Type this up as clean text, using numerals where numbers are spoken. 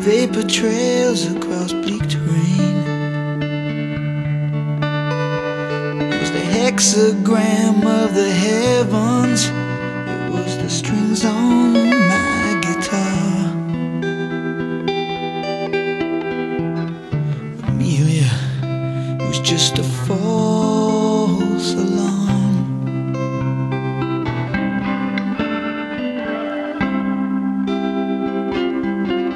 vapor trails across bleak terrain. It was the hexagram of the heavens. It was the strings on my guitar. Amelia, it was just a